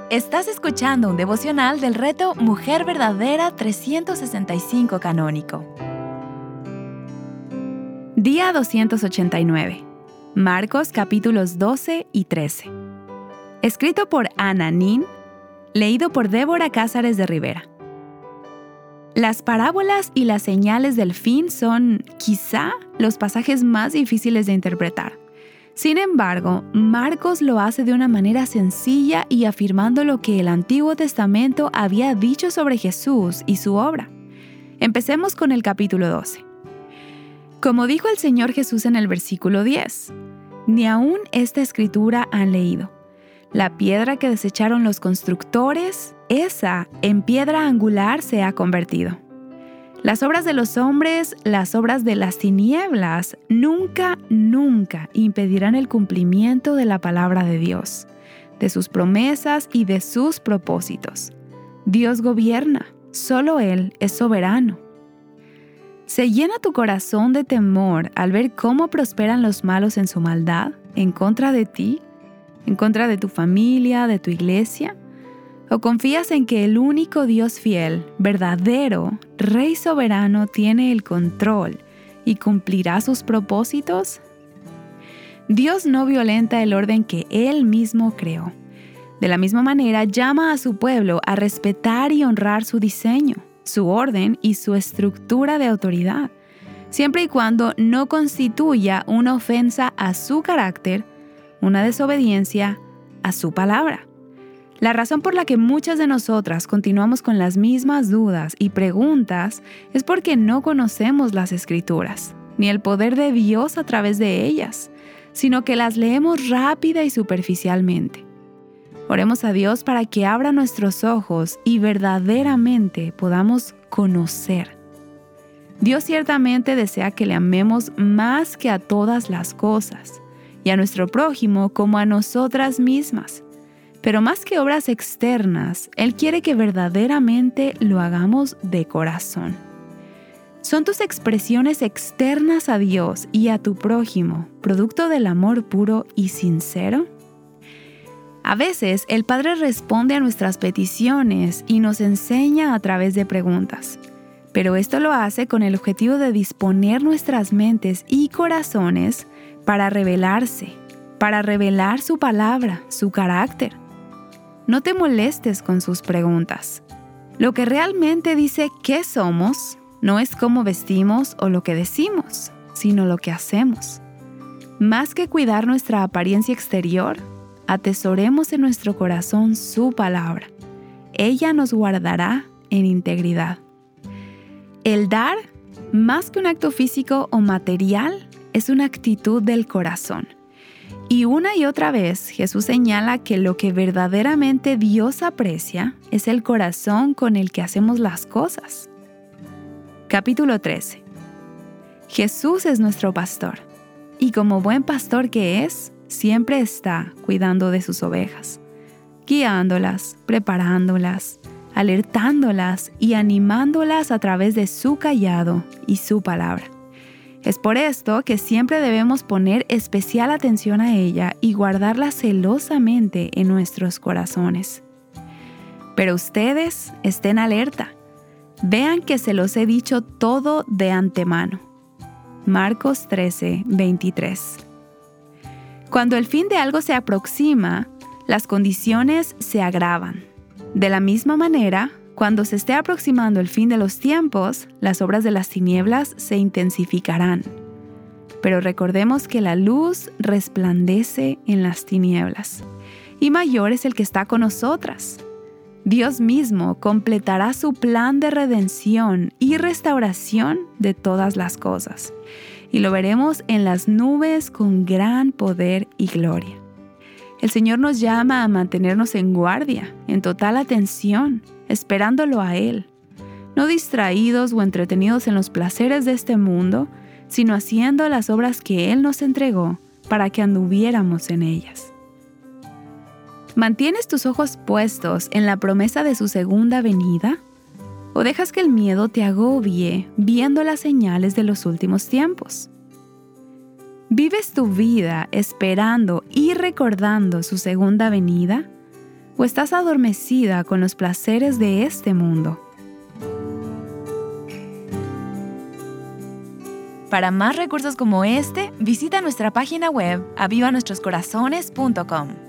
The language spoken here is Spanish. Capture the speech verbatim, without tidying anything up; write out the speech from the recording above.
Estás escuchando un devocional del reto Mujer Verdadera trescientos sesenta y cinco Canónico. Día doscientos ochenta y nueve. Marcos capítulos doce y trece. Escrito por Ana Nin, leído por Débora Cázares de Rivera. Las parábolas y las señales del fin son, quizá, los pasajes más difíciles de interpretar. Sin embargo, Marcos lo hace de una manera sencilla y afirmando lo que el Antiguo Testamento había dicho sobre Jesús y su obra. Empecemos con el capítulo doce. Como dijo el Señor Jesús en el versículo diez, ni aún esta escritura han leído. La piedra que desecharon los constructores, esa en piedra angular se ha convertido. Las obras de los hombres, las obras de las tinieblas, nunca, nunca impedirán el cumplimiento de la palabra de Dios, de sus promesas y de sus propósitos. Dios gobierna, solo Él es soberano. ¿Se llena tu corazón de temor al ver cómo prosperan los malos en su maldad, en contra de ti, en contra de tu familia, de tu iglesia? ¿O confías en que el único Dios fiel, verdadero, Rey soberano tiene el control y cumplirá sus propósitos? Dios no violenta el orden que Él mismo creó. De la misma manera, llama a su pueblo a respetar y honrar su diseño, su orden y su estructura de autoridad, siempre y cuando no constituya una ofensa a su carácter, una desobediencia a su palabra. La razón por la que muchas de nosotras continuamos con las mismas dudas y preguntas es porque no conocemos las Escrituras, ni el poder de Dios a través de ellas, sino que las leemos rápida y superficialmente. Oremos a Dios para que abra nuestros ojos y verdaderamente podamos conocer. Dios ciertamente desea que le amemos más que a todas las cosas, y a nuestro prójimo como a nosotras mismas. Pero más que obras externas, Él quiere que verdaderamente lo hagamos de corazón. ¿Son tus expresiones externas a Dios y a tu prójimo producto del amor puro y sincero? A veces, el Padre responde a nuestras peticiones y nos enseña a través de preguntas. Pero esto lo hace con el objetivo de disponer nuestras mentes y corazones para revelarse, para revelar su palabra, su carácter. No te molestes con sus preguntas. Lo que realmente dice qué somos no es cómo vestimos o lo que decimos, sino lo que hacemos. Más que cuidar nuestra apariencia exterior, atesoremos en nuestro corazón su palabra. Ella nos guardará en integridad. El dar, más que un acto físico o material, es una actitud del corazón. Y una y otra vez Jesús señala que lo que verdaderamente Dios aprecia es el corazón con el que hacemos las cosas. Capítulo trece. Jesús es nuestro pastor, y como buen pastor que es, siempre está cuidando de sus ovejas, guiándolas, preparándolas, alertándolas y animándolas a través de su cayado y su palabra. Es por esto que siempre debemos poner especial atención a ella y guardarla celosamente en nuestros corazones. Pero ustedes estén alerta. Vean que se los he dicho todo de antemano. Marcos trece, veintitrés. Cuando el fin de algo se aproxima, las condiciones se agravan. De la misma manera, cuando se esté aproximando el fin de los tiempos, las obras de las tinieblas se intensificarán. Pero recordemos que la luz resplandece en las tinieblas, y mayor es el que está con nosotras. Dios mismo completará su plan de redención y restauración de todas las cosas, y lo veremos en las nubes con gran poder y gloria. El Señor nos llama a mantenernos en guardia, en total atención, esperándolo a Él, no distraídos o entretenidos en los placeres de este mundo, sino haciendo las obras que Él nos entregó para que anduviéramos en ellas. ¿Mantienes tus ojos puestos en la promesa de su segunda venida? ¿O dejas que el miedo te agobie viendo las señales de los últimos tiempos? ¿Vives tu vida esperando y recordando su segunda venida? ¿O estás adormecida con los placeres de este mundo? Para más recursos como este, visita nuestra página web aviva nuestros corazones punto com.